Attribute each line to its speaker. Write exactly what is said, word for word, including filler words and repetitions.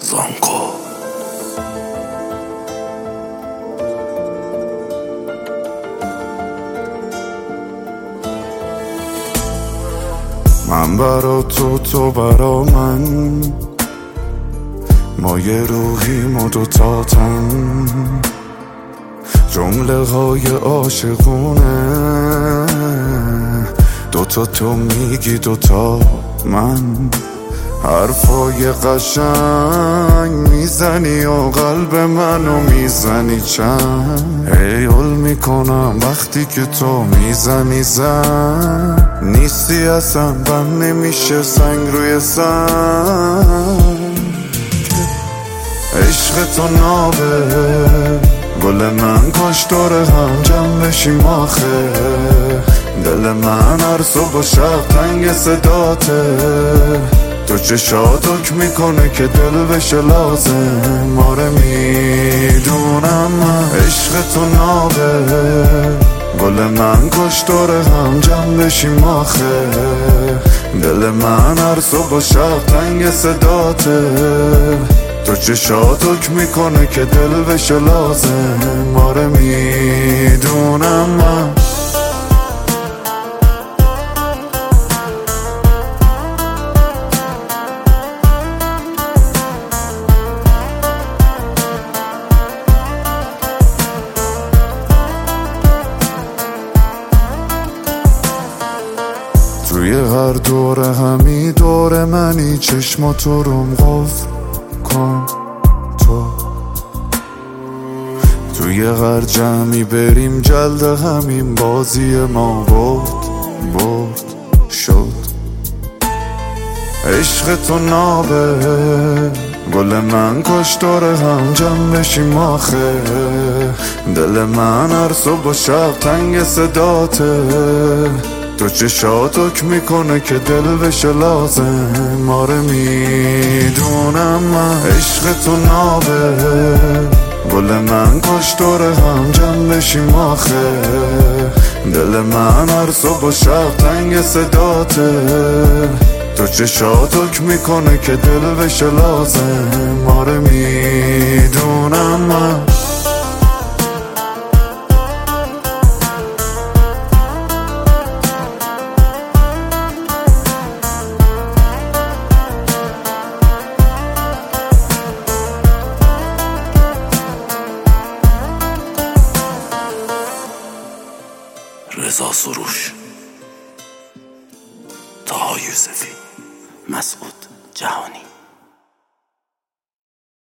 Speaker 1: زانکو. من برا تو، تو برا من، ما یه روحیم و دوتا تن، جمله های عاشقونه، دوتا تو میگی دوتا من، حرفای قشنگ میزنی و قلب منو میزنی چند، هیول میکنم وقتی که تو میزنی زن، نیستی اصلا بند نمیشه سنگ روی سنگ، عشق تو نابه گل من، کاش دور هم جمع بشیم آخه، دل من هر صبح و شب تنگ صداته، تو چشات حکم میکنه که دل بشه لازم، آره میدونم من عشق تو نابه گل من، کاش دور هم جمع بشیم آخه، دل من هر صبح و شب تنگ صداته، تو چشات حکم میکنه که دل بشه لازم، آره میدونم من. توی هر دوره همی دور منی، چشماتو روم قفل کن تو، توی هر جمعی بریم جلد همین بازی ما برد برد شد، عشق تو نابه گل من، کاش دور هم جمع بشیم آخه، دل من هر صبح و شب تنگ صداته، تو چشات حکم میکنه که دل بشه لازم، آره میدونم من عشق تو نابه گل من، کاش دور هم جمع بشیم آخه، دل من هر صبح و شب تنگ صداته، تو چشات حکم میکنه که دل بشه لازم، آره میدونم من.
Speaker 2: رضا سروش، طه یوسفی، مسعود جهانی.